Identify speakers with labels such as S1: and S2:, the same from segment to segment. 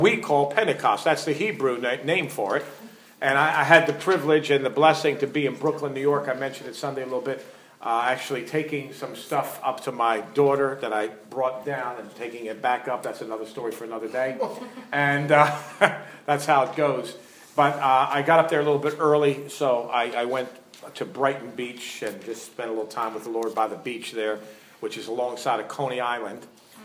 S1: we call Pentecost. That's the Hebrew name for it. And I had the privilege and the blessing to be in Brooklyn, New York. I mentioned it Sunday a little bit. Actually taking some stuff up to my daughter that I brought down and taking it back up. That's another story for another day. And that's how it goes. But I got up there a little bit early, so I went to Brighton Beach and just spent a little time with the Lord by the beach there, which is alongside of Coney Island.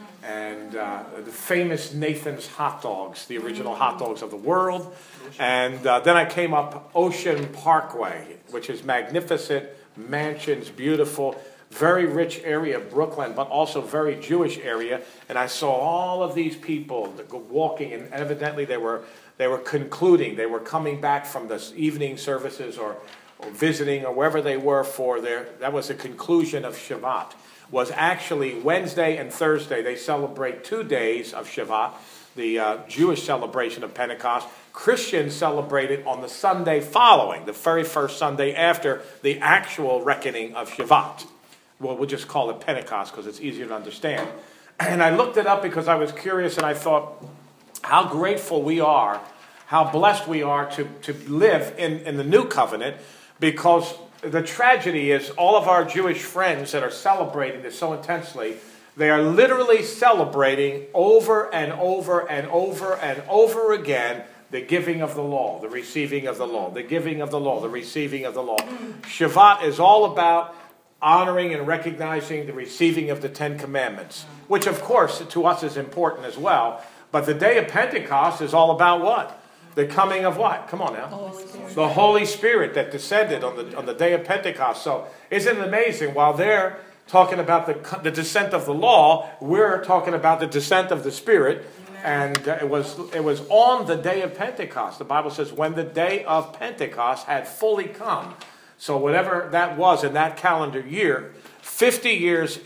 S1: And the famous Nathan's hot dogs, the original hot dogs of the world. And then I came up Ocean Parkway, which is magnificent, mansions, beautiful, very rich area of Brooklyn, but also very Jewish area. And I saw all of these people walking, and evidently they were concluding. They were coming back from the evening services or visiting or wherever they were for that was the conclusion of Shabbat. Was actually Wednesday and Thursday. They celebrate 2 days of Shabbat, the Jewish celebration of Pentecost. Christians celebrate it on the Sunday following, the very first Sunday after the actual reckoning of Shabbat. Well, we'll just call it Pentecost because it's easier to understand. And I looked it up because I was curious, and I thought how grateful we are, how blessed we are to live in the new covenant, because the tragedy is all of our Jewish friends that are celebrating this so intensely, they are literally celebrating over and over and over and over again the giving of the law, the receiving of the law, the giving of the law, the receiving of the law. Shabbat is all about honoring and recognizing the receiving of the Ten Commandments, which of course to us is important as well. But the day of Pentecost is all about what? The coming of what? Come on now. The Holy Spirit that descended on the day of Pentecost. So isn't it amazing? While they're talking about the descent of the law, we're talking about the descent of the Spirit. And it was on the day of Pentecost. The Bible says when the day of Pentecost had fully come. So whatever that was in that calendar year, 50 days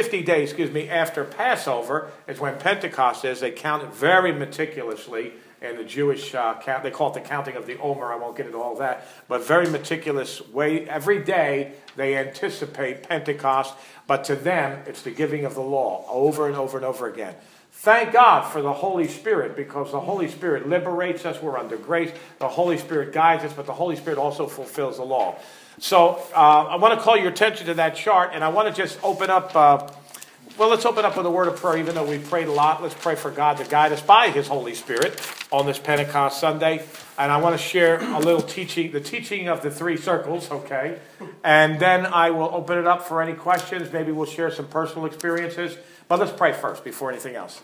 S1: after Passover is when Pentecost is. They count it very meticulously. And the Jewish count, they call it the counting of the Omer. I won't get into all that. But very meticulous way. Every day they anticipate Pentecost. But to them, it's the giving of the law over and over and over again. Thank God for the Holy Spirit, because the Holy Spirit liberates us. We're under grace. The Holy Spirit guides us, but the Holy Spirit also fulfills the law. So I want to call your attention to that chart, and I want to just open up. Let's open up with a word of prayer. Even though we've prayed a lot, let's pray for God to guide us by His Holy Spirit on this Pentecost Sunday. And I want to share a little teaching, the teaching of the three circles, okay? And then I will open it up for any questions. Maybe we'll share some personal experiences. But let's pray first before anything else.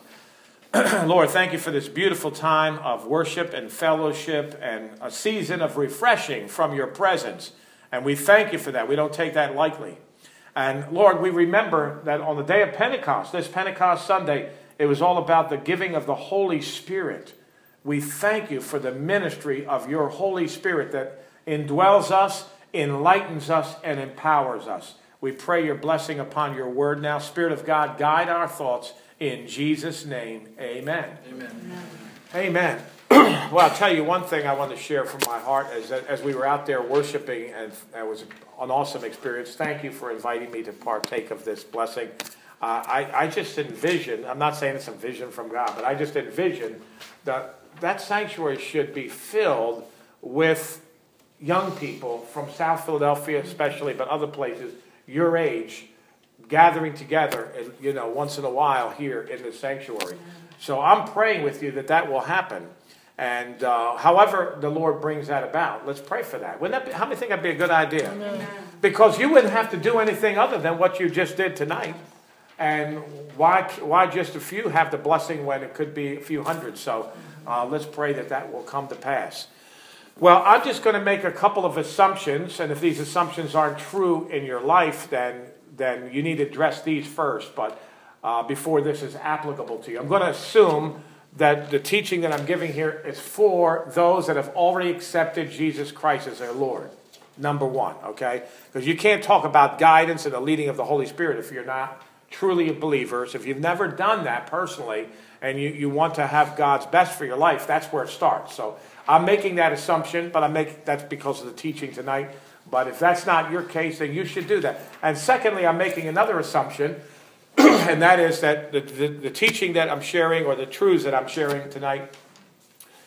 S1: Lord, thank you for this beautiful time of worship and fellowship and a season of refreshing from your presence. And we thank you for that. We don't take that lightly. And Lord, we remember that on the day of Pentecost, this Pentecost Sunday, it was all about the giving of the Holy Spirit. We thank you for the ministry of your Holy Spirit that indwells us, enlightens us, and empowers us. We pray your blessing upon your word now. Spirit of God, guide our thoughts in Jesus' name. Amen. Amen. Amen. Well, I'll tell you one thing I want to share from my heart is that as we were out there worshiping, and it was an awesome experience. Thank you for inviting me to partake of this blessing. I just envision, I'm not saying it's a vision from God, but I just envision that sanctuary should be filled with young people from South Philadelphia especially, but other places, your age, gathering together, once in a while here in the sanctuary. So I'm praying with you that will happen. And however the Lord brings that about, let's pray for that. How many think that'd be a good idea? Amen. Because you wouldn't have to do anything other than what you just did tonight. And why just a few have the blessing when it could be a few hundred? So let's pray that will come to pass. Well, I'm just going to make a couple of assumptions. And if these assumptions aren't true in your life, then you need to address these first. But before this is applicable to you, I'm going to assume that the teaching that I'm giving here is for those that have already accepted Jesus Christ as their Lord. Number one, okay? Because you can't talk about guidance and the leading of the Holy Spirit if you're not truly a believer. So if you've never done that personally and you want to have God's best for your life, that's where it starts. So I'm making that assumption, but that's because of the teaching tonight. But if that's not your case, then you should do that. And secondly, I'm making another assumption, and that is that the teaching that I'm sharing, or the truths that I'm sharing tonight,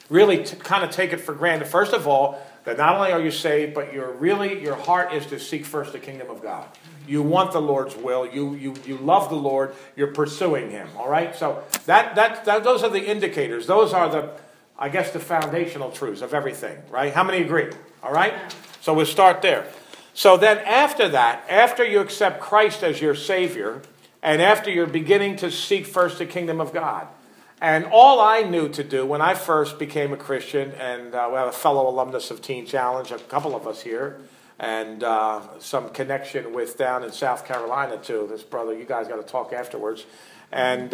S1: really kind of take it for granted. First of all, that not only are you saved, but your heart is to seek first the kingdom of God. You want the Lord's will. You love the Lord. You're pursuing Him. All right. So those are the indicators. Those are the foundational truths of everything. Right. How many agree? All right. So we'll start there. So then after that, after you accept Christ as your Savior, and after you're beginning to seek first the kingdom of God, and all I knew to do when I first became a Christian, and we have a fellow alumnus of Teen Challenge, a couple of us here, and some connection with down in South Carolina too. This brother, you guys got to talk afterwards. And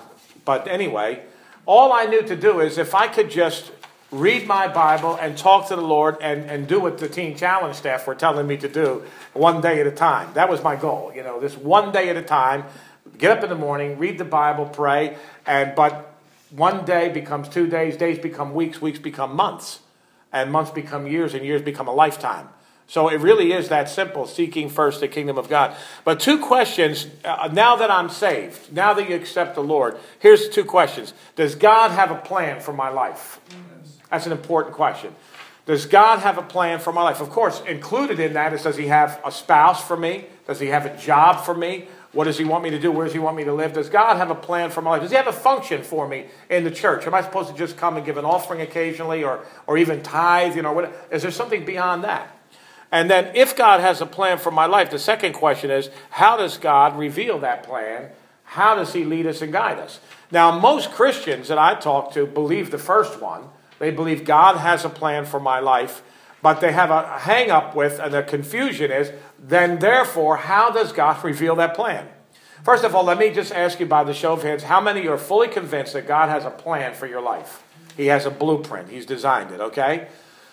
S1: but anyway, all I knew to do is if I could just read my Bible and talk to the Lord and do what the Teen Challenge staff were telling me to do one day at a time. That was my goal. This one day at a time. Get up in the morning, read the Bible, pray, but one day becomes 2 days, days become weeks, weeks become months, and months become years, and years become a lifetime. So it really is that simple, seeking first the kingdom of God. But 2 questions, now that I'm saved, now that you accept the Lord, here's 2 questions. Does God have a plan for my life? That's an important question. Does God have a plan for my life? Of course, included in that is, does He have a spouse for me? Does He have a job for me? What does He want me to do? Where does He want me to live? Does God have a plan for my life? Does He have a function for me in the church? Am I supposed to just come and give an offering occasionally or even tithe? Is there something beyond that? And then if God has a plan for my life, the second question is, how does God reveal that plan? How does He lead us and guide us? Now, most Christians that I talk to believe the first one. They believe God has a plan for my life, but they have a hang-up with, and the confusion is, then therefore, how does God reveal that plan? First of all, let me just ask you by the show of hands, how many are fully convinced that God has a plan for your life? He has a blueprint. He's designed it, okay?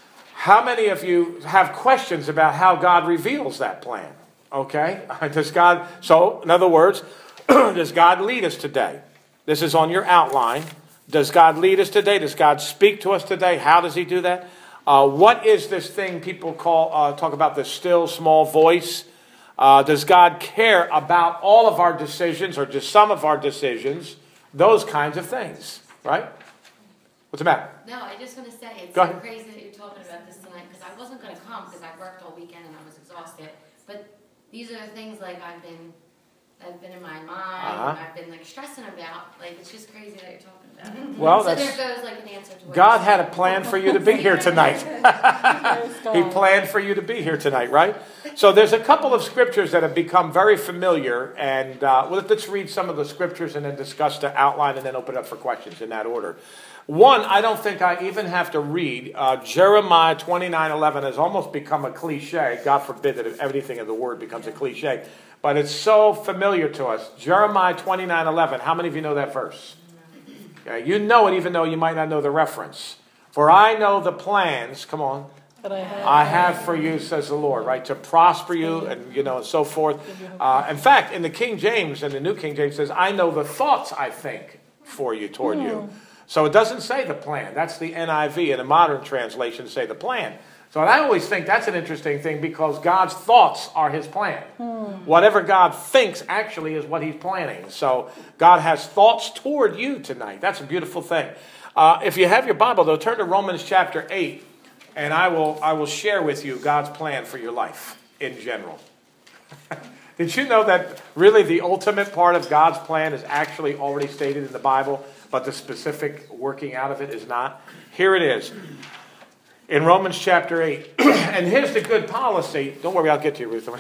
S1: How many of you have questions about how God reveals that plan? Okay? So, in other words, does God lead us today? This is on your outline. Does God lead us today? Does God speak to us today? How does He do that? What is this thing people talk about, the still small voice? Does God care about all of our decisions or just some of our decisions? Those kinds of things, right? What's the matter?
S2: No, I just want to say it's
S1: Go
S2: so
S1: ahead.
S2: crazy that you're talking about this tonight because I wasn't going to come because I worked all weekend and I was exhausted. But these are the things like I've been in my mind and I've been stressing about. It's just crazy that you're talking about.
S1: Well,
S2: so there goes an answer to what
S1: God had a plan for you to be here tonight. He planned for you to be here tonight, right? So there's a couple of scriptures that have become very familiar, and let's read some of the scriptures and then discuss the outline and then open it up for questions in that order. One, I don't think I even have to read. Jeremiah 29:11 has almost become a cliche. God forbid that everything in the Word becomes a cliche. But it's so familiar to us. Jeremiah 29:11. How many of you know that verse? Okay, you know it even though you might not know the reference. For I know the plans, come on, that I have for you, says the Lord, right? To prosper you and, and so forth. In fact, in the King James and the New King James says, I know the thoughts I think for you, toward you. So it doesn't say the plan. That's the NIV, and the modern translations say the plan. So I always think that's an interesting thing because God's thoughts are His plan. Whatever God thinks actually is what He's planning. So God has thoughts toward you tonight. That's a beautiful thing. If you have your Bible, though, turn to Romans chapter 8, and I will share with you God's plan for your life in general. Did you know that really the ultimate part of God's plan is actually already stated in the Bible, but the specific working out of it is not? Here it is. In Romans chapter 8, and here's the good policy. Don't worry, I'll get to you, Ruth.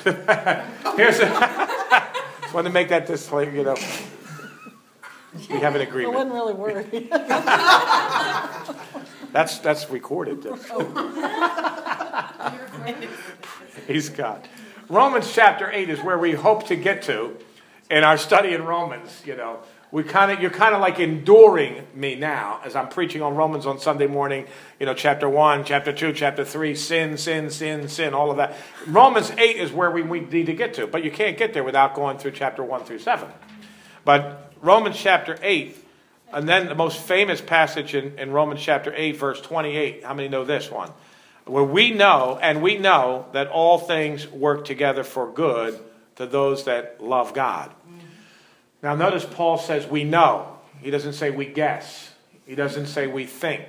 S1: Just wanted to make that disclaimer, We have an agreement.
S3: I wasn't really worried.
S1: That's recorded. Praise God. Romans chapter 8 is where we hope to get to in our study in Romans, You're kind of like enduring me now as I'm preaching on Romans on Sunday morning, chapter 1, chapter 2, chapter 3, sin, sin, sin, sin, all of that. Romans 8 is where we need to get to, but you can't get there without going through chapter 1 through 7. But Romans chapter 8, and then the most famous passage in Romans chapter 8, verse 28. How many know this one? Where we know that all things work together for good to those that love God. Now notice Paul says we know. He doesn't say we guess. He doesn't say we think.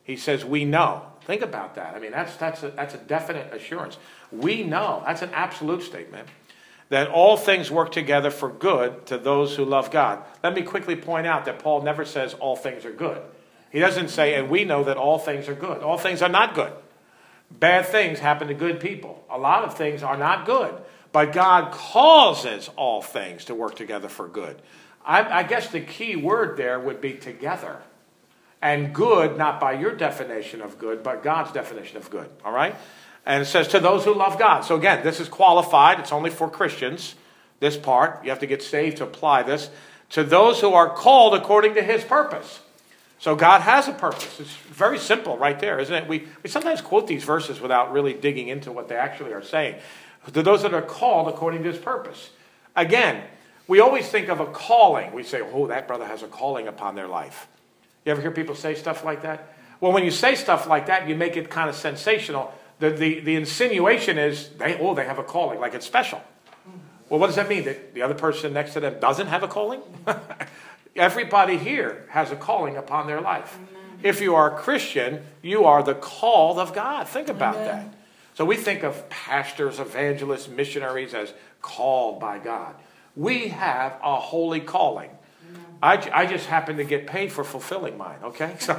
S1: He says, we know. Think about that. I mean, that's a definite assurance. We know. That's an absolute statement. That all things work together for good to those who love God. Let me quickly point out that Paul never says all things are good. He doesn't say, and we know that all things are good. All things are not good. Bad things happen to good people. A lot of things are not good. But God causes all things to work together for good. I guess the key word there would be together. And good, not by your definition of good, but God's definition of good. All right? And it says, to those who love God. So again, this is qualified. It's only for Christians. This part, you have to get saved to apply this. To those who are called according to his purpose. So God has a purpose. It's very simple right there, isn't it? We sometimes quote these verses without really digging into what they actually are saying. To those that are called according to his purpose. Again, we always think of a calling. We say, oh, that brother has a calling upon their life. You ever hear people say stuff like that? Well, when you say stuff like that, you make it kind of sensational. The insinuation is, they have a calling, like it's special. Well, what does that mean? That the other person next to them doesn't have a calling? Everybody here has a calling upon their life. Amen. If you are a Christian, you are the called of God. Think about that. So we think of pastors, evangelists, missionaries as called by God. We have a holy calling. I just happen to get paid for fulfilling mine, okay? So,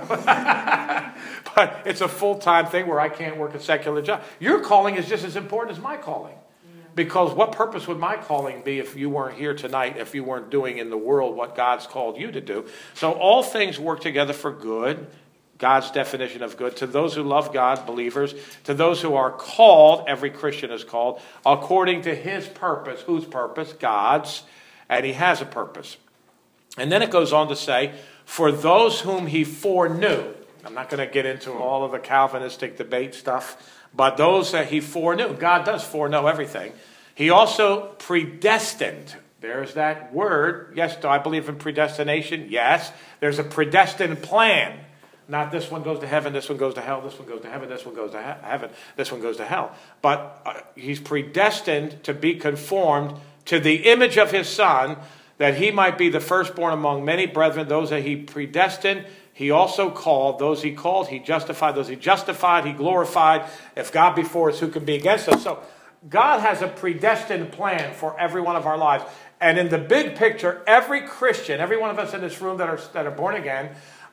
S1: but it's a full-time thing where I can't work a secular job. Your calling is just as important as my calling. Because what purpose would my calling be if you weren't here tonight, if you weren't doing in the world what God's called you to do? So all things work together for good, God's definition of good, to those who love God, believers, to those who are called, every Christian is called, according to his purpose. Whose purpose? God's. And he has a purpose. And then it goes on to say, for those whom he foreknew. I'm not going to get into all of the Calvinistic debate stuff. But those that he foreknew, God does foreknow everything. He also predestined. There's that word. Yes, do I believe in predestination? Yes. There's a predestined plan. Not this one goes to heaven, this one goes to hell, this one goes to heaven, this one goes to heaven, this one goes to hell. But he's predestined to be conformed to the image of his Son, that he might be the firstborn among many brethren. Those that he predestined, he also called. Those he called, he justified. Those he justified, he glorified. If God be for us, who can be against us? So God has a predestined plan for every one of our lives. And in the big picture, every Christian, every one of us in this room that are born again,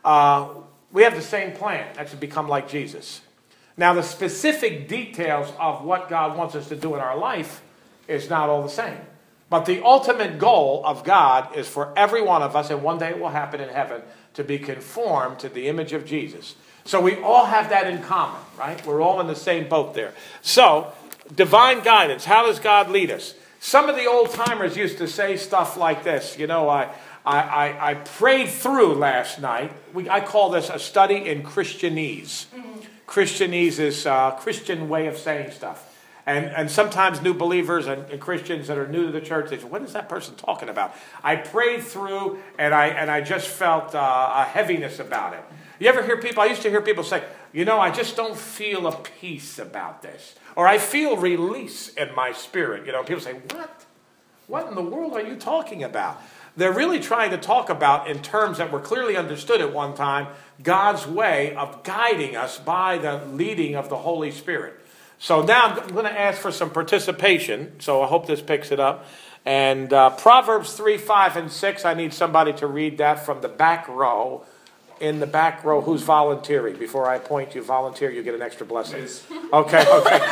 S1: we have the same plan. That's to become like Jesus. Now, the specific details of what God wants us to do in our life is not all the same. But the ultimate goal of God is for every one of us, and one day it will happen in heaven, to be conformed to the image of Jesus. So we all have that in common, right? We're all in the same boat there. So, divine guidance. How does God lead us? Some of the old timers used to say stuff like this. You know, I prayed through last night. I call this a study in Christianese. Christianese is a Christian way of saying stuff. And sometimes new believers and Christians that are new to the church, they say, what is that person talking about? I prayed through and I just felt a heaviness about it. You ever hear people, I used to hear people say, you know, I just don't feel a peace about this. Or I feel release in my spirit. You know, people say, what? What in the world are you talking about? They're really trying to talk about, in terms that were clearly understood at one time, God's way of guiding us by the leading of the Holy Spirit. So now I'm going to ask for some participation, so I hope this picks it up. And Proverbs 3, 5, and 6, I need somebody to read that from the back row. In the back row, who's volunteering? Before I appoint you, volunteer, you get an extra blessing. Okay.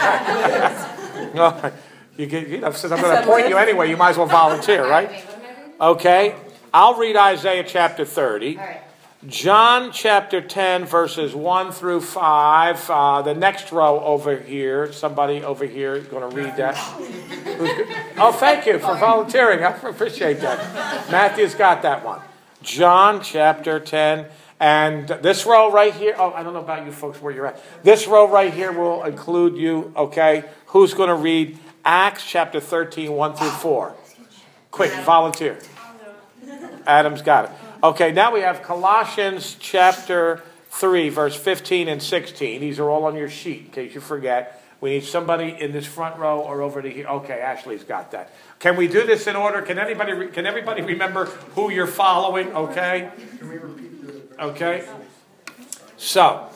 S1: Since I'm going to appoint you anyway, you might as well volunteer, right? Okay. I'll read Isaiah chapter 30. All right. John chapter 10, verses 1 through 5. The next row over here, somebody over here is going to read that. Oh, thank you for volunteering. I appreciate that. Matthew's got that one. John chapter 10. And this row right here, I don't know about you folks where you're at. This row right here will include you, okay? Who's going to read Acts chapter 13, 1 through 4? Quick, volunteer. Adam's got it. Okay, now we have Colossians chapter 3, verse 15 and 16. These are all on your sheet, in case you forget. We need somebody in this front row or over to here. Okay, Ashley's got that. Can we do this in order? Can everybody remember who you're following? Okay. Okay. So,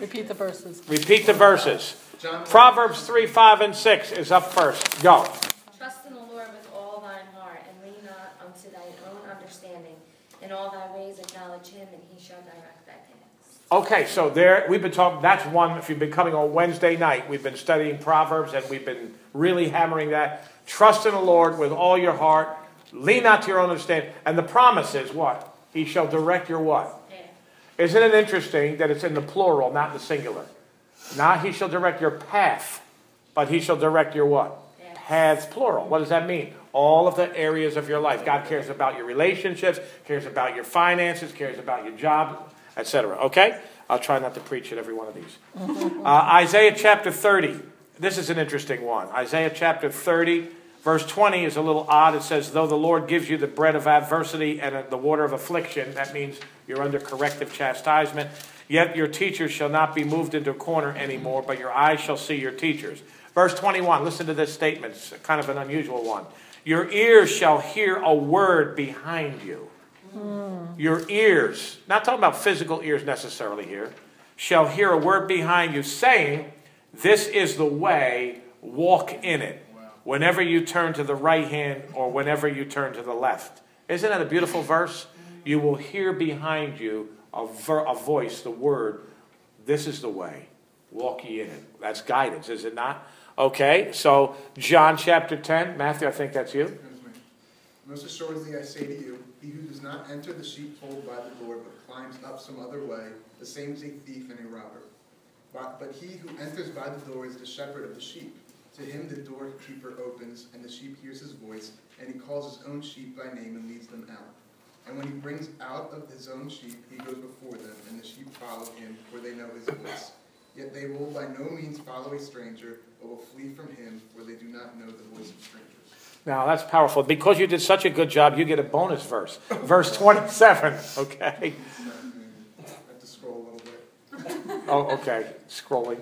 S3: Repeat the verses.
S1: Repeat the verses. Proverbs 3, 5, and 6 is up first. Go.
S2: Trust in the Lord with all thine heart, and lean not unto thine own understanding. In all thy ways acknowledge him, and he shall direct thy paths.
S1: Okay, so there we've been talking. That's one. If you've been coming on Wednesday night, we've been studying Proverbs, and we've been really hammering that. Trust in the Lord with all your heart. Lean not to your own understanding. And the promise is what? He shall direct your what? Yeah. Isn't it interesting that it's in the plural, not in the singular? Not he shall direct your path, but he shall direct your what? Yeah. Paths, plural. What does that mean? All of the areas of your life. God cares about your relationships, cares about your finances, cares about your job, etc. Okay? I'll try not to preach at every one of these. Isaiah chapter 30. This is an interesting one. Isaiah chapter 30, verse 20 is a little odd. It says, though the Lord gives you the bread of adversity and the water of affliction, that means you're under corrective chastisement, yet your teachers shall not be moved into a corner anymore, but your eyes shall see your teachers. Verse 21, listen to this statement. It's kind of an unusual one. Your ears shall hear a word behind you. Your ears, not talking about physical ears necessarily here, shall hear a word behind you saying, this is the way, walk in it. Whenever you turn to the right hand or whenever you turn to the left. Isn't that a beautiful verse? You will hear behind you a voice, the word, this is the way, walk ye in it. That's guidance, is it not? Okay, so John chapter 10. Matthew, I think that's you.
S4: Most assuredly I say to you, he who does not enter the sheepfold by the door, but climbs up some other way, the same is a thief and a robber. But he who enters by the door is the shepherd of the sheep. To him the doorkeeper opens, and the sheep hears his voice, and he calls his own sheep by name and leads them out. And when he brings out of his own sheep, he goes before them, and the sheep follow him, for they know his voice. Yet they will by no means follow a stranger, but will flee from him, for they do not know the voice of strangers.
S1: Now, that's powerful. Because you did such a good job, you get a bonus verse. Verse 27, okay?
S4: I have to scroll a little bit.
S1: Oh, okay. Scrolling.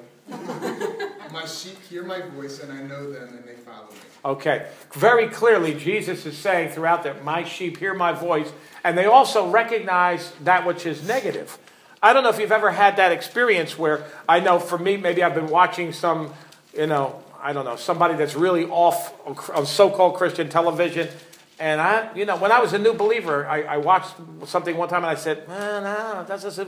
S4: My sheep hear my voice, and I know them, and they follow me.
S1: Okay. Very clearly, Jesus is saying throughout that, my sheep hear my voice, and they also recognize that which is negative. I don't know if you've ever had that experience where, I know for me, maybe I've been watching some, I don't know, somebody that's really off on so-called Christian television. And when I was a new believer, I watched something one time and I said, no,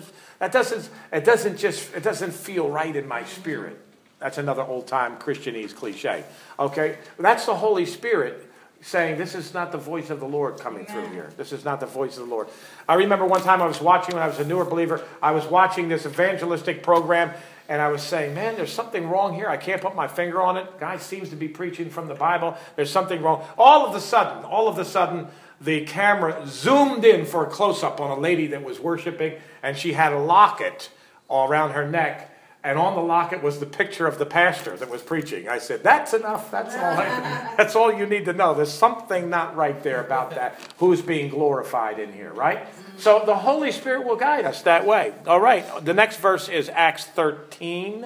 S1: it doesn't feel right in my spirit. That's another old-time Christianese cliche. Okay? That's the Holy Spirit saying, this is not the voice of the Lord coming through here. This is not the voice of the Lord. I remember one time I was watching, when I was a newer believer, I was watching this evangelistic program, and I was saying, man, there's something wrong here. I can't put my finger on it. Guy seems to be preaching from the Bible. There's something wrong. All of a sudden, the camera zoomed in for a close-up on a lady that was worshiping, and she had a locket all around her neck, and on the locket was the picture of the pastor that was preaching. I said, that's enough. That's all you need to know. There's something not right there about that. Who's being glorified in here, right? So the Holy Spirit will guide us that way. All right. The next verse is Acts 13.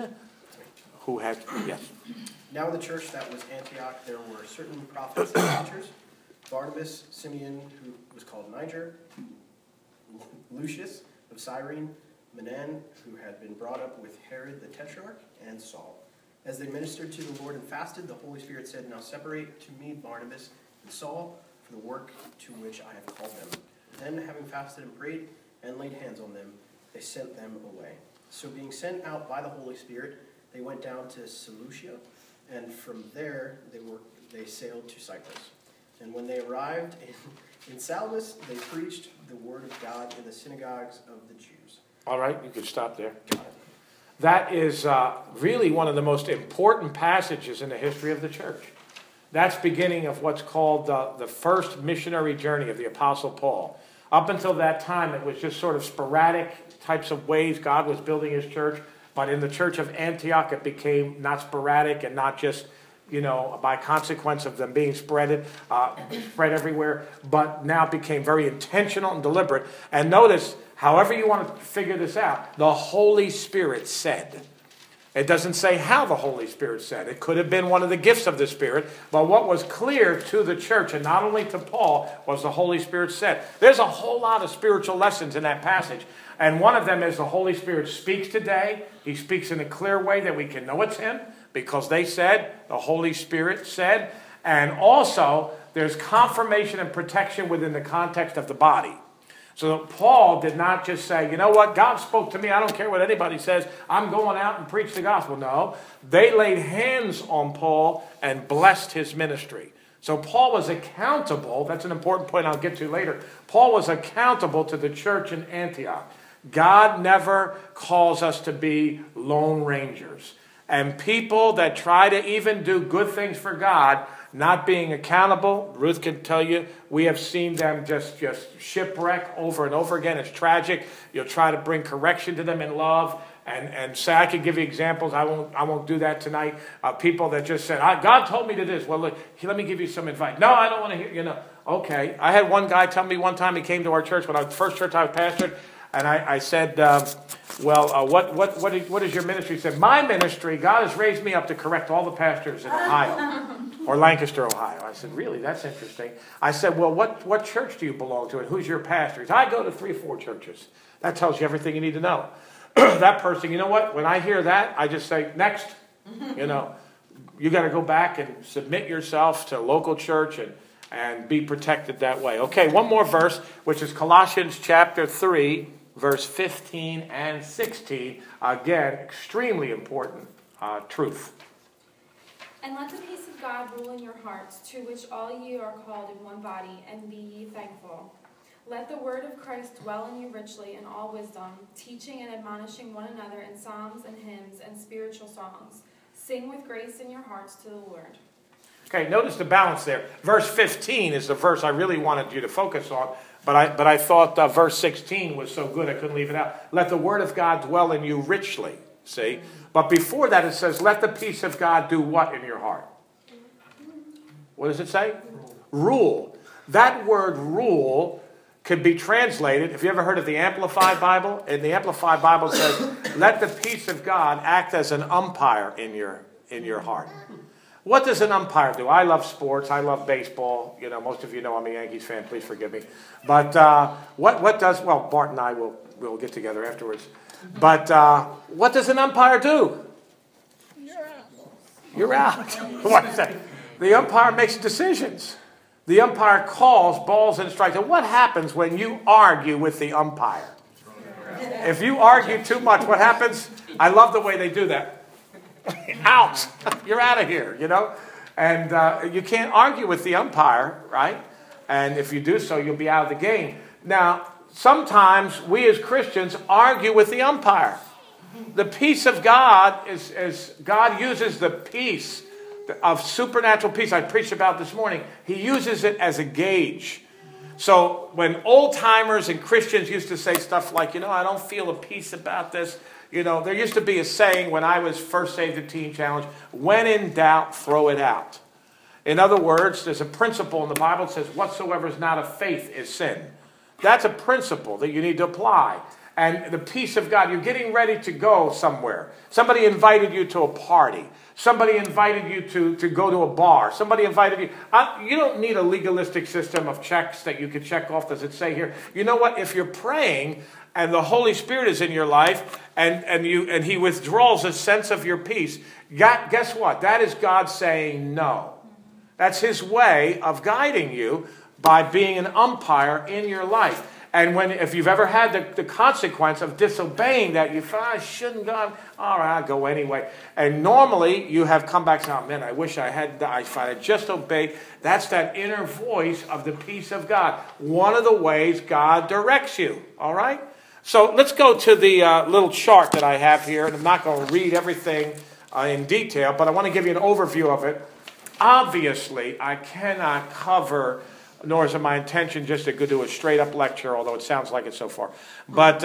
S1: Yes.
S5: Now in the church that was Antioch, there were certain prophets and teachers, Barnabas, Simeon, who was called Niger, Lucius of Cyrene, Menan, who had been brought up with Herod the Tetrarch, and Saul. As they ministered to the Lord and fasted, the Holy Spirit said, now separate to me Barnabas and Saul for the work to which I have called them. Then, having fasted and prayed and laid hands on them, they sent them away. So being sent out by the Holy Spirit, they went down to Seleucia, and from there they sailed to Cyprus. And when they arrived in Salamis, they preached the word of God in the synagogues of the Jews.
S1: All right, you can stop there. That is really one of the most important passages in the history of the church. That's beginning of what's called the first missionary journey of the Apostle Paul. Up until that time, it was just sort of sporadic types of ways God was building his church. But in the church of Antioch, it became not sporadic and not just, by consequence of them being spread everywhere, but now it became very intentional and deliberate. And notice, however you want to figure this out, the Holy Spirit said. It doesn't say how the Holy Spirit said. It could have been one of the gifts of the Spirit. But what was clear to the church, and not only to Paul, was the Holy Spirit said. There's a whole lot of spiritual lessons in that passage. And one of them is the Holy Spirit speaks today. He speaks in a clear way that we can know it's him, because they said, the Holy Spirit said. And also, there's confirmation and protection within the context of the body. So Paul did not just say, you know what, God spoke to me, I don't care what anybody says, I'm going out and preach the gospel. No, they laid hands on Paul and blessed his ministry. So Paul was accountable, that's an important point I'll get to later. Paul was accountable to the church in Antioch. God never calls us to be lone rangers. And people that try to even do good things for God, not being accountable, Ruth can tell you, we have seen them just shipwreck over and over again. It's tragic. You'll try to bring correction to them in love. And say, I could give you examples. I won't do that tonight. People that just said, God told me to this. Well, look, let me give you some advice. No, I don't want to hear, Okay. I had one guy tell me one time, he came to our church, when I was first church I was pastored, and I said, what is your ministry? He said, my ministry, God has raised me up to correct all the pastors in Ohio, or Lancaster, Ohio. I said, really? That's interesting. I said, well, what church do you belong to, and who's your pastor? He said, I go to 3 or 4 churches. That tells you everything you need to know. That person, you know what? When I hear that, I just say, next. You got to go back and submit yourself to a local church and be protected that way. Okay, one more verse, which is Colossians chapter 3, verse 15 and 16. Again, extremely important truth.
S3: And let the peace of God rule in your hearts, to which all ye are called in one body, and be ye thankful. Let the word of Christ dwell in you richly in all wisdom, teaching and admonishing one another in psalms and hymns and spiritual songs. Sing with grace in your hearts to the Lord.
S1: Okay, notice the balance there. Verse 15 is the verse I really wanted you to focus on, but I thought verse 16 was so good I couldn't leave it out. Let the word of God dwell in you richly, see? But before that it says, let the peace of God do what in your heart? What does it say? Rule. That word rule could be translated, if you ever heard of the Amplified Bible, and the Amplified Bible says, let the peace of God act as an umpire in your heart. What does an umpire do? I love sports. I love baseball. Most of you know I'm a Yankees fan. Please forgive me. But what does, well, Bart and I will get together afterwards. But what does an umpire do? You're out. What is that? The umpire makes decisions. The umpire calls balls and strikes. And what happens when you argue with the umpire? If you argue too much, what happens? I love the way they do that. Out. You're out of here, And you can't argue with the umpire, right? And if you do so, you'll be out of the game. Now, sometimes we as Christians argue with the umpire. The peace of God is God uses the peace of supernatural peace I preached about this morning. He uses it as a gauge. So when old-timers and Christians used to say stuff like, I don't feel a peace about this. There used to be a saying when I was first saved at Teen Challenge, when in doubt, throw it out. In other words, there's a principle in the Bible that says, whatsoever is not of faith is sin. That's a principle that you need to apply. And the peace of God, you're getting ready to go somewhere. Somebody invited you to a party. Somebody invited you to go to a bar. Somebody invited you. You don't need a legalistic system of checks that you can check off. Does it say here? You know what? If you're praying and the Holy Spirit is in your life and He withdraws a sense of your peace, guess what? That is God saying no. That's His way of guiding you by being an umpire in your life. And if you've ever had the consequence of disobeying that, you find, I shouldn't go. All right, I'll go anyway. And normally you have come back and said, oh man, I wish I had, if I had just obeyed. That's that inner voice of the peace of God. One of the ways God directs you. All right? So let's go to the little chart that I have here. And I'm not going to read everything in detail, but I want to give you an overview of it. Obviously, I cannot cover, nor is it my intention just to go do a straight-up lecture, although it sounds like it so far. But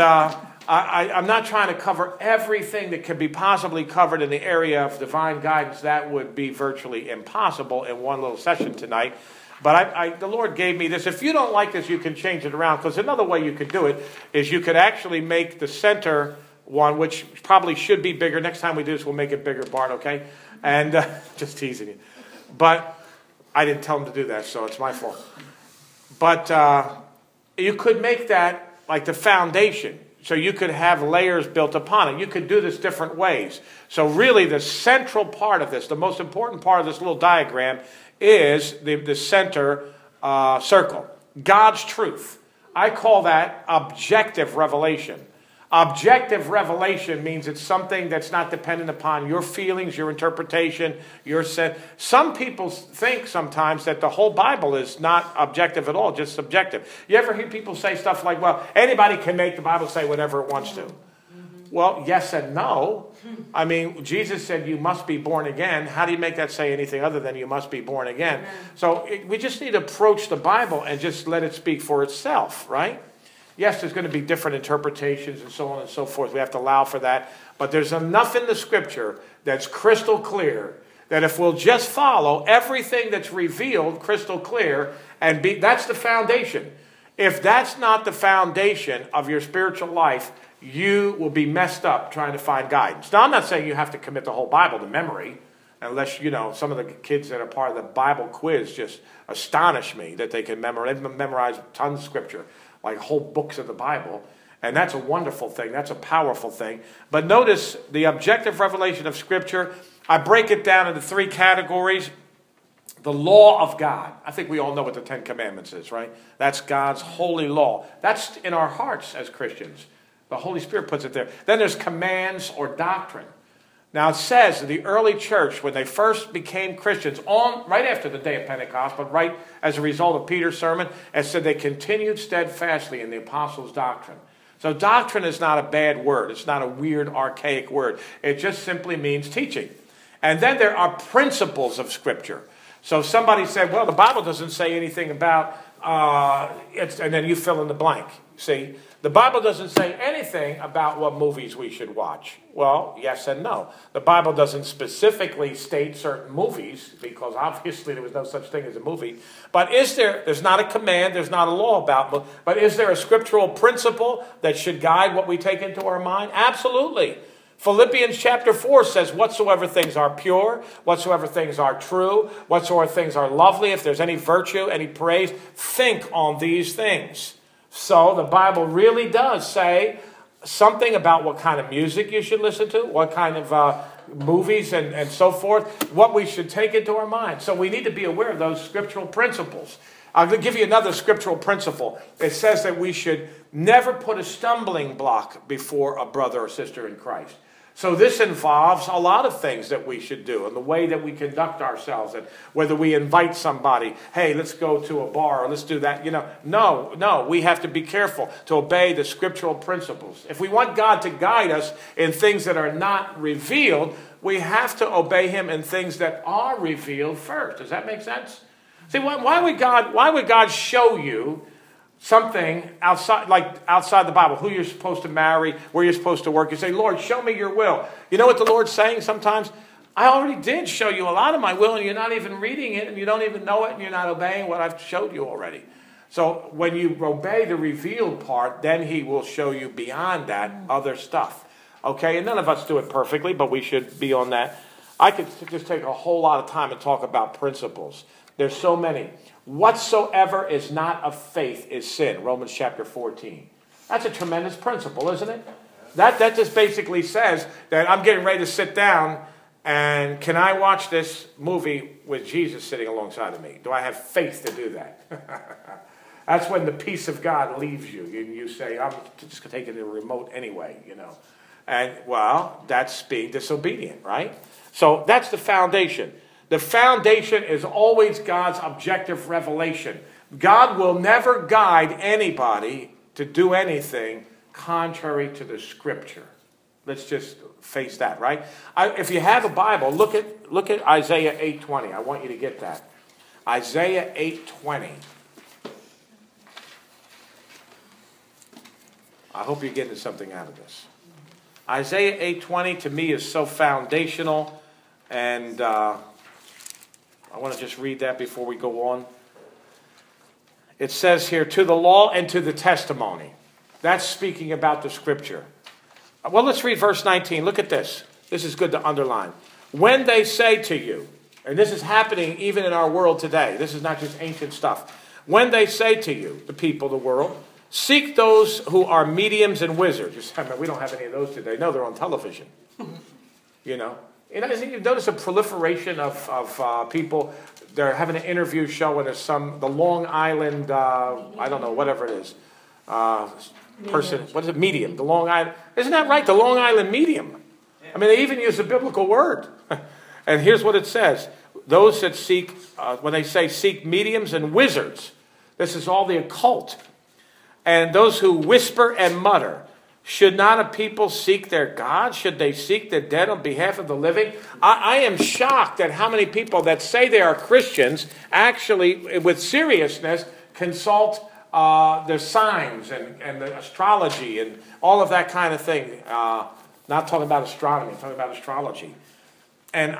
S1: I'm not trying to cover everything that could be possibly covered in the area of divine guidance. That would be virtually impossible in one little session tonight. But the Lord gave me this. If you don't like this, you can change it around, because another way you could do it is you could actually make the center one, which probably should be bigger. Next time we do this, we'll make it bigger, Bart, okay? And just teasing you. But I didn't tell him to do that, so it's my fault. But you could make that like the foundation. So you could have layers built upon it. You could do this different ways. So really the central part of this, the most important part of this little diagram is the center circle. God's truth. I call that objective revelation. Objective revelation means it's something that's not dependent upon your feelings, your interpretation, your sense. Some people think sometimes that the whole Bible is not objective at all, just subjective. You ever hear people say stuff like, well, anybody can make the Bible say whatever it wants to? Well, yes and no. I mean, Jesus said you must be born again. How do you make that say anything other than you must be born again? So we just need to approach the Bible and just let it speak for itself, right? Yes, there's going to be different interpretations and so on and so forth. We have to allow for that. But there's enough in the Scripture that's crystal clear that if we'll just follow everything that's revealed crystal clear, and that's the foundation. If that's not the foundation of your spiritual life, you will be messed up trying to find guidance. Now, I'm not saying you have to commit the whole Bible to memory, unless, some of the kids that are part of the Bible quiz just astonish me that they can memorize tons of Scripture, like whole books of the Bible. And that's a wonderful thing. That's a powerful thing. But notice the objective revelation of Scripture. I break it down into 3 categories. The law of God. I think we all know what the 10 Commandments is, right? That's God's holy law. That's in our hearts as Christians. The Holy Spirit puts it there. Then there's commands or doctrine. Now it says in the early church, when they first became Christians, right after the day of Pentecost, but right as a result of Peter's sermon, it said they continued steadfastly in the apostles' doctrine. So doctrine is not a bad word. It's not a weird, archaic word. It just simply means teaching. And then there are principles of Scripture. So somebody said, well, the Bible doesn't say anything about, and then you fill in the blank. See, the Bible doesn't say anything about what movies we should watch. Well, yes and no. The Bible doesn't specifically state certain movies, because obviously there was no such thing as a movie. But there's not a command, there's not a law about, but is there a scriptural principle that should guide what we take into our mind? Absolutely. Philippians chapter 4 says, whatsoever things are pure, whatsoever things are true, whatsoever things are lovely, if there's any virtue, any praise, think on these things. So the Bible really does say something about what kind of music you should listen to, what kind of movies and so forth, what we should take into our mind. So we need to be aware of those scriptural principles. I'll give you another scriptural principle. It says that we should never put a stumbling block before a brother or sister in Christ. So this involves a lot of things that we should do, and the way that we conduct ourselves, and whether we invite somebody, hey, let's go to a bar, or let's do that. No, we have to be careful to obey the scriptural principles. If we want God to guide us in things that are not revealed, we have to obey Him in things that are revealed first. Does that make sense? See, why would God show you something outside the Bible, who you're supposed to marry, where you're supposed to work? You say, Lord, show me your will. You know what the Lord's saying sometimes? I already did show you a lot of my will, and you're not even reading it, and you don't even know it, and you're not obeying what I've showed you already. So when you obey the revealed part, then He will show you beyond that other stuff. Okay, and none of us do it perfectly, but we should be on that. I could just take a whole lot of time and talk about principles. There's so many. Whatsoever is not of faith is sin. Romans chapter 14. That's a tremendous principle, isn't it? That just basically says that I'm getting ready to sit down, and can I watch this movie with Jesus sitting alongside of me? Do I have faith to do that? That's when the peace of God leaves you. You say, I'm just going to take it in a remote anyway, And, well, that's being disobedient, right? So that's the foundation. The foundation is always God's objective revelation. God will never guide anybody to do anything contrary to the Scripture. Let's just face that, right? If you have a Bible, look at Isaiah 8:20. I want you to get that. Isaiah 8:20. I hope you're getting something out of this. Isaiah 8:20 to me is so foundational, and I want to just read that before we go on. It says here, to the law and to the testimony. That's speaking about the Scripture. Well, let's read verse 19. Look at this. This is good to underline. When they say to you, and this is happening even in our world today. This is not just ancient stuff. When they say to you, the people, the world, seek those who are mediums and wizards. You say, we don't have any of those today. No, they're on television. You know, you've noticed a proliferation of people. They're having an interview show, and there's the Long Island, I don't know, whatever it is, person. What is it? Medium. The Long Island. Isn't that right? The Long Island medium. I mean, they even use a biblical word. And here's what it says. Those that seek, when they say seek mediums and wizards, this is all the occult. And those who whisper and mutter, should not a people seek their God? Should they seek the dead on behalf of the living? I am shocked at how many people that say they are Christians actually, with seriousness, consult the signs and the astrology and all of that kind of thing. Not talking about astronomy, talking about astrology. And,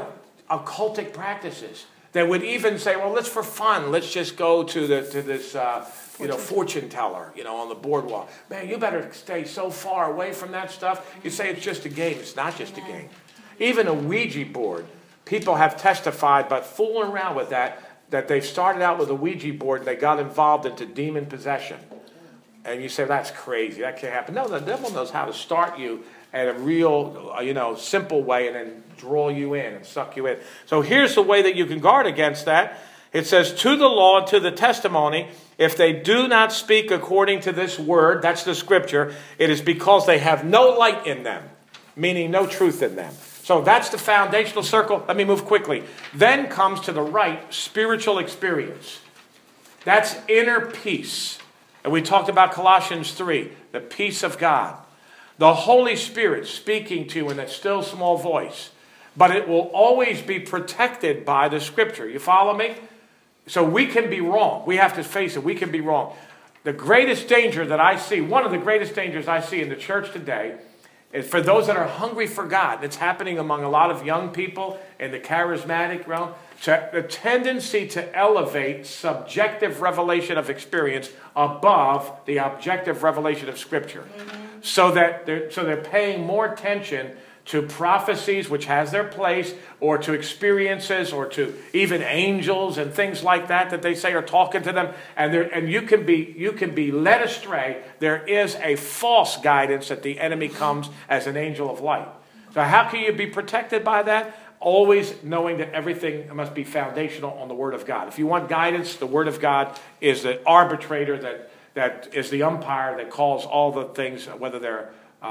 S1: occultic practices that would even say, well, let's for fun, let's just go to this fortune teller, on the boardwalk. Man, you better stay so far away from that stuff. You say it's just a game. It's not just a game. Even a Ouija board, people have testified, but fooling around with that they started out with a Ouija board and they got involved into demon possession. And you say, that's crazy. That can't happen. No, the devil knows how to start you in a real, simple way and then draw you in and suck you in. So here's the way that you can guard against that. It says, to the law and to the testimony, if they do not speak according to this word, that's the scripture, it is because they have no light in them, meaning no truth in them. So that's the foundational circle. Let me move quickly. Then comes to the right, spiritual experience. That's inner peace. And we talked about Colossians 3, the peace of God. The Holy Spirit speaking to you in that still small voice. But it will always be protected by the scripture. You follow me? So we can be wrong. We have to face it. We can be wrong. The greatest danger that I see, one of the greatest dangers I see in the church today, is for those that are hungry for God. It's happening among a lot of young people in the charismatic realm. The tendency to elevate subjective revelation of experience above the objective revelation of Scripture. So they're paying more attention to prophecies, which has their place, or to experiences, or to even angels and things like that they say are talking to them, and you can be led astray. There is a false guidance that the enemy comes as an angel of light. So how can you be protected by that? Always knowing that everything must be foundational on the Word of God. If you want guidance, the Word of God is the arbitrator that is the umpire that calls all the things, whether they're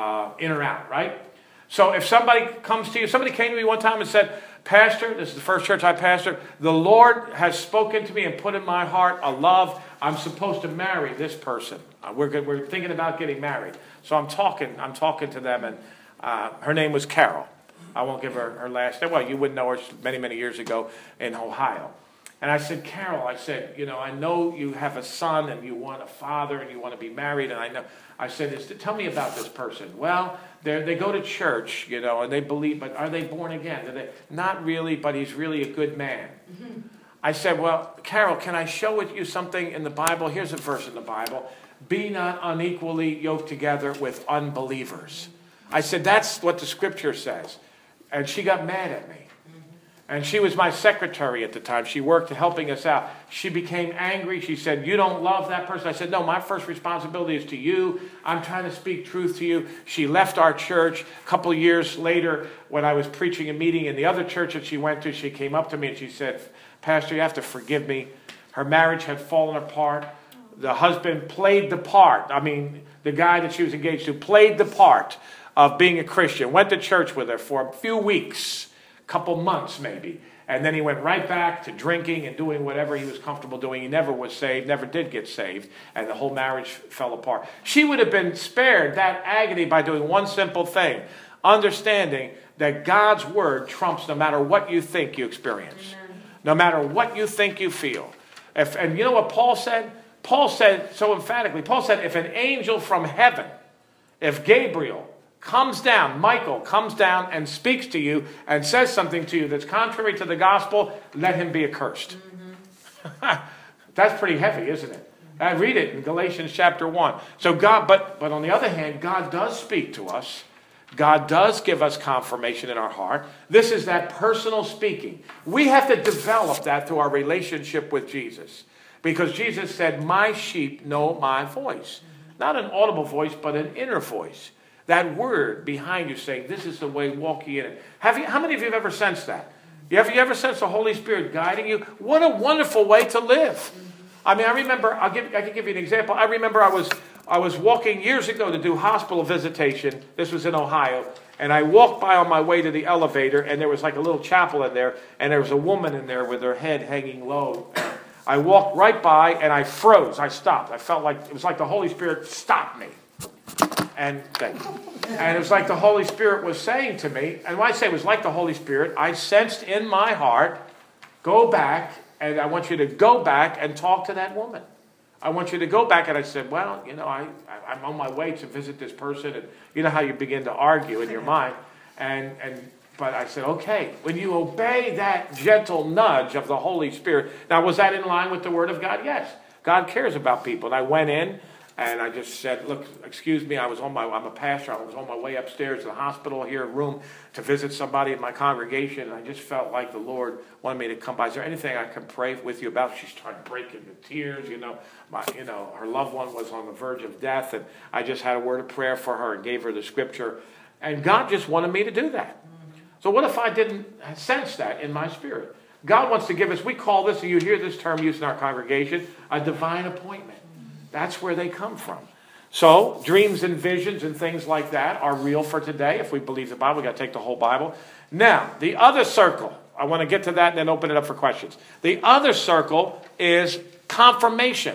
S1: in or out, right? So if somebody comes to you, somebody came to me one time and said, Pastor, this is the first church I pastor, the Lord has spoken to me and put in my heart a love. I'm supposed to marry this person. We're thinking about getting married. So I'm talking to them, and her name was Carol. I won't give her last name. Well, you wouldn't know her many, many years ago in Ohio. And I said, Carol, I know you have a son and you want a father and you want to be married. And I said, tell me about this person. Well, they go to church, and they believe, but are they born again? Not really, but he's really a good man. Mm-hmm. I said, well, Carol, can I show you something in the Bible? Here's a verse in the Bible. Be not unequally yoked together with unbelievers. I said, that's what the scripture says. And she got mad at me. And she was my secretary at the time. She worked helping us out. She became angry. She said, you don't love that person. I said, no, my first responsibility is to you. I'm trying to speak truth to you. She left our church. A couple of years later, when I was preaching a meeting in the other church that she went to, she came up to me and she said, Pastor, you have to forgive me. Her marriage had fallen apart. The husband played the part. The guy that she was engaged to played the part of being a Christian. Went to church with her for a few weeks. Couple months maybe, and then he went right back to drinking and doing whatever he was comfortable doing. He never was saved, never did get saved, and the whole marriage fell apart. She would have been spared that agony by doing one simple thing, understanding that God's word trumps no matter what you think you experience. Amen. No matter what you think you feel. And you know what Paul said? Paul said so emphatically, if an angel from heaven, if Gabriel Michael comes down and speaks to you and says something to you that's contrary to the gospel, let him be accursed. Mm-hmm. That's pretty heavy, isn't it? I read it in Galatians chapter 1. So God, but on the other hand, God does speak to us. God does give us confirmation in our heart. This is that personal speaking. We have to develop that through our relationship with Jesus. Because Jesus said, my sheep know my voice. Not an audible voice, but an inner voice. That word behind you saying, this is the way, walk ye in it. How many of you have ever sensed that? Have you ever sensed the Holy Spirit guiding you? What a wonderful way to live. I mean, I remember, I can give you an example. I remember I was walking years ago to do hospital visitation. This was in Ohio. And I walked by on my way to the elevator, and there was like a little chapel in there, and there was a woman in there with her head hanging low. I walked right by, and I froze. I stopped. I felt like, it was like the Holy Spirit stopped me. And it was like the Holy Spirit was saying to me, and when I say it was like the Holy Spirit, I sensed in my heart, go back, and I want you to go back and talk to that woman. I want you to go back. And I said, well, you know, I'm on my way to visit this person. And you know how you begin to argue in your mind. But I said, okay, when you obey that gentle nudge of the Holy Spirit. Now, was that in line with the Word of God? Yes. God cares about people. And I went in. And I just said, look, excuse me, I'm a pastor. I was on my way upstairs to the hospital here, room, to visit somebody in my congregation. And I just felt like the Lord wanted me to come by. Is there anything I can pray with you about? She started breaking into tears. Her loved one was on the verge of death. And I just had a word of prayer for her and gave her the scripture. And God just wanted me to do that. So what if I didn't sense that in my spirit? God wants to give us, we call this, you hear this term used in our congregation, a divine appointment. That's where they come from. So dreams and visions and things like that are real for today. If we believe the Bible, we've got to take the whole Bible. Now, the other circle, I want to get to that and then open it up for questions. The other circle is confirmation.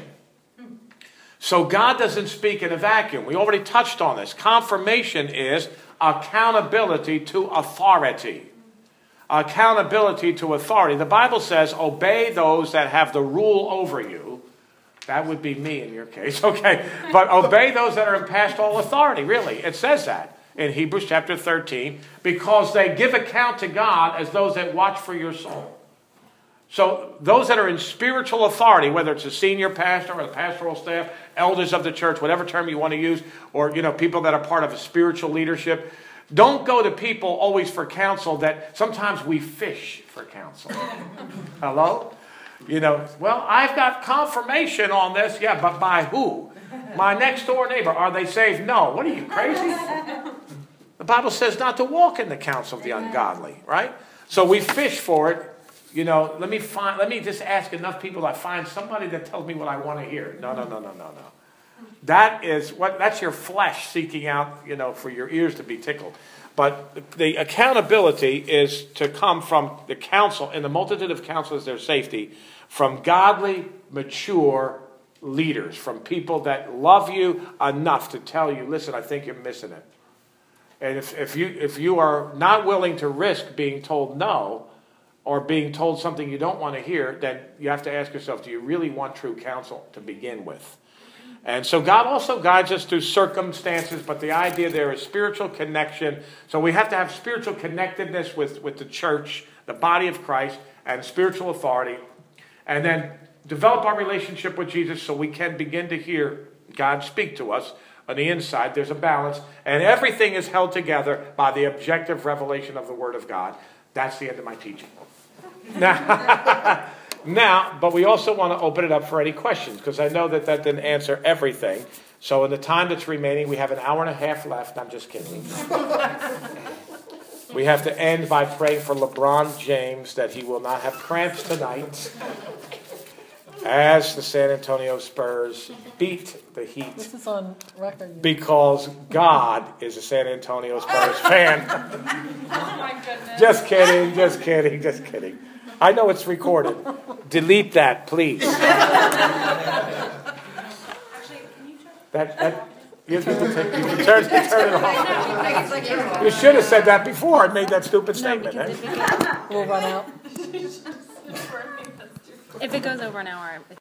S1: So God doesn't speak in a vacuum. We already touched on this. Confirmation is accountability to authority. Accountability to authority. The Bible says, obey those that have the rule over you. That would be me in your case, okay? But obey those that are in past all authority, really. It says that in Hebrews chapter 13, because they give account to God as those that watch for your soul. So those that are in spiritual authority, whether it's a senior pastor or the pastoral staff, elders of the church, whatever term you want to use, or people that are part of a spiritual leadership, don't go to people always for counsel that sometimes we fish for counsel. Hello? Well, I've got confirmation on this. Yeah, but by who? My next door neighbor. Are they saved? No. What are you, crazy? The Bible says not to walk in the counsel of the ungodly, right? So we fish for it. Let me just ask enough people to find somebody that tells me what I want to hear. No. That's your flesh seeking out, for your ears to be tickled. But the accountability is to come from the counsel, in the multitude of counsels there's safety, from godly, mature leaders, from people that love you enough to tell you, listen, I think you're missing it. And if you are not willing to risk being told no, or being told something you don't want to hear, then you have to ask yourself, do you really want true counsel to begin with? And so God also guides us through circumstances, but the idea there is spiritual connection. So we have to have spiritual connectedness with the church, the body of Christ, and spiritual authority. And then develop our relationship with Jesus so we can begin to hear God speak to us on the inside. There's a balance. And everything is held together by the objective revelation of the Word of God. That's the end of my teaching. Now, but we also want to open it up for any questions, because I know that didn't answer everything. So in the time that's remaining, we have an hour and a half left. I'm just kidding. We have to end by praying for LeBron James that he will not have cramps tonight as the San Antonio Spurs beat the Heat.
S6: This is on record.
S1: Because God is a San Antonio Spurs fan.
S3: Oh my goodness.
S1: Just kidding. I know it's recorded. Delete that, please.
S3: Actually, can you check?
S1: You can turn it off. You should have said that before I made that stupid statement.
S6: We'll run out.
S3: If it goes over an hour,